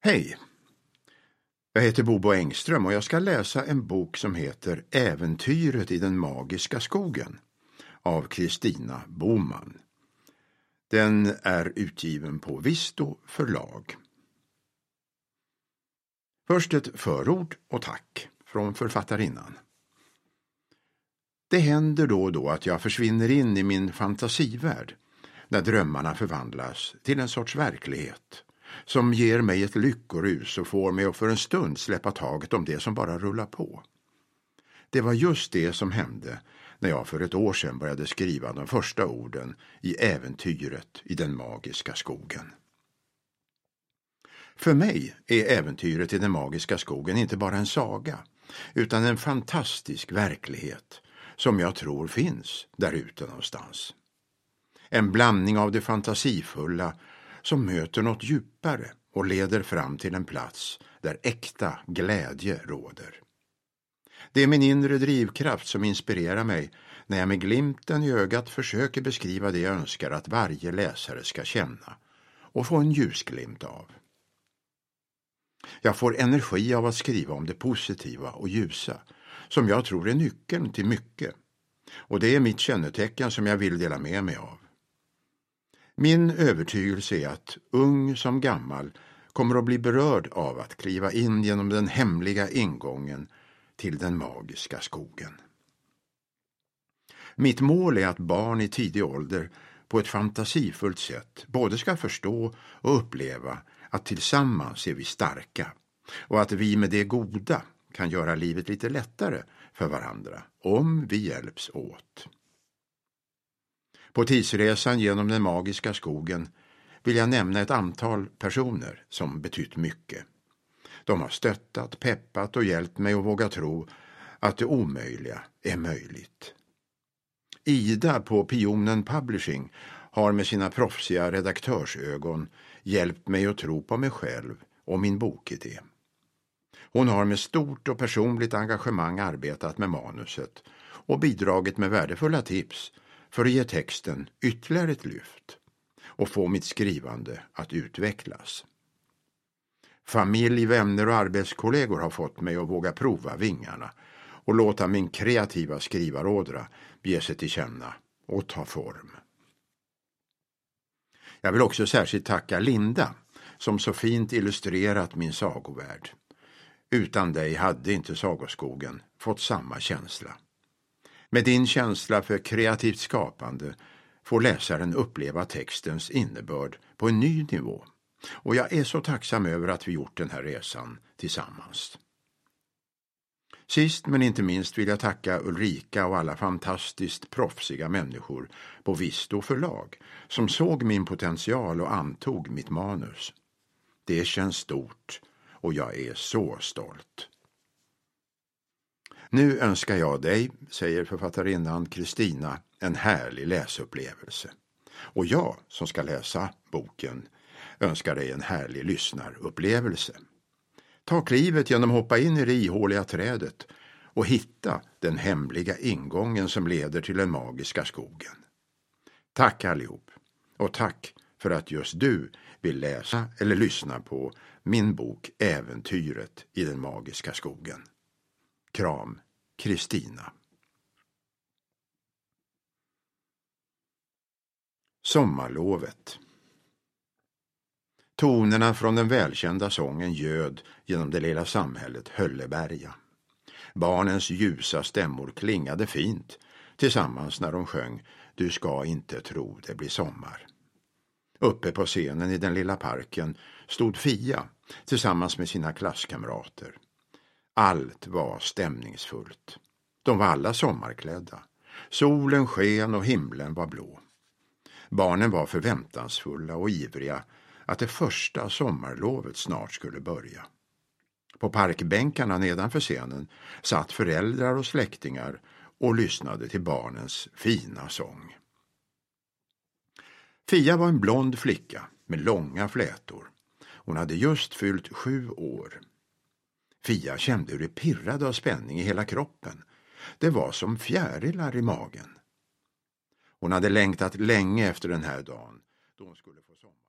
Hej, jag heter Bobo Engström och jag ska läsa en bok som heter Äventyret i den magiska skogen av Kristina Boman. Den är utgiven på Visto förlag. Först ett förord och tack från författarinnan. Det händer då och då att jag försvinner in i min fantasivärld när drömmarna förvandlas till en sorts verklighet som ger mig ett lyckorus och får mig att för en stund släppa taget om det som bara rullar på. Det var just det som hände när jag för ett år sedan började skriva de första orden i Äventyret i den magiska skogen. För mig är Äventyret i den magiska skogen inte bara en saga, utan en fantastisk verklighet som jag tror finns där ute någonstans. En blandning av det fantasifulla som möter något djupare och leder fram till en plats där äkta glädje råder. Det är min inre drivkraft som inspirerar mig när jag med glimten i ögat försöker beskriva det jag önskar att varje läsare ska känna och få en ljusglimt av. Jag får energi av att skriva om det positiva och ljusa, som jag tror är nyckeln till mycket. Och det är mitt kännetecken som jag vill dela med mig av. Min övertygelse är att ung som gammal kommer att bli berörd av att kliva in genom den hemliga ingången till den magiska skogen. Mitt mål är att barn i tidig ålder på ett fantasifullt sätt både ska förstå och uppleva att tillsammans är vi starka och att vi med det goda kan göra livet lite lättare för varandra om vi hjälps åt. På tidsresan genom den magiska skogen vill jag nämna ett antal personer som betytt mycket. De har stöttat, peppat och hjälpt mig att våga tro att det omöjliga är möjligt. Ida på Pionen Publishing har med sina proffsiga redaktörsögon hjälpt mig att tro på mig själv och min bokidé. Hon har med stort och personligt engagemang arbetat med manuset och bidragit med värdefulla tips för att ge texten ytterligare ett lyft och få mitt skrivande att utvecklas. Familj, vänner och arbetskollegor har fått mig att våga prova vingarna och låta min kreativa skrivarådra ge sig till känna och ta form. Jag vill också särskilt tacka Linda som så fint illustrerat min sagovärld. Utan dig hade inte Sagoskogen fått samma känsla. Med din känsla för kreativt skapande får läsaren uppleva textens innebörd på en ny nivå. Och jag är så tacksam över att vi gjort den här resan tillsammans. Sist men inte minst vill jag tacka Ulrika och alla fantastiskt proffsiga människor på Visto förlag som såg min potential och antog mitt manus. Det känns stort och jag är så stolt. Nu önskar jag dig, säger författarinnan Kristina, en härlig läsupplevelse. Och jag som ska läsa boken önskar dig en härlig lyssnarupplevelse. Ta klivet genom att hoppa in i det ihåliga trädet och hitta den hemliga ingången som leder till den magiska skogen. Tack allihop och tack för att just du vill läsa eller lyssna på min bok Äventyret i den magiska skogen. Kram, Kristina. Sommarlovet. Tonerna från den välkända sången göd genom det lilla samhället Hölleberga. Barnens ljusa stämmor klingade fint tillsammans när de sjöng Du ska inte tro det blir sommar. Uppe på scenen i den lilla parken stod Fia tillsammans med sina klasskamrater. Allt var stämningsfullt. De var alla sommarklädda. Solen sken och himlen var blå. Barnen var förväntansfulla och ivriga att det första sommarlovet snart skulle börja. På parkbänkarna nedanför scenen satt föräldrar och släktingar och lyssnade till barnens fina sång. Fia var en blond flicka med långa flätor. Hon hade just fyllt 7 år. Fia kände hur det pirrade av spänning i hela kroppen. Det var som fjärilar i magen. Hon hade längtat länge efter den här dagen då hon skulle få sommar.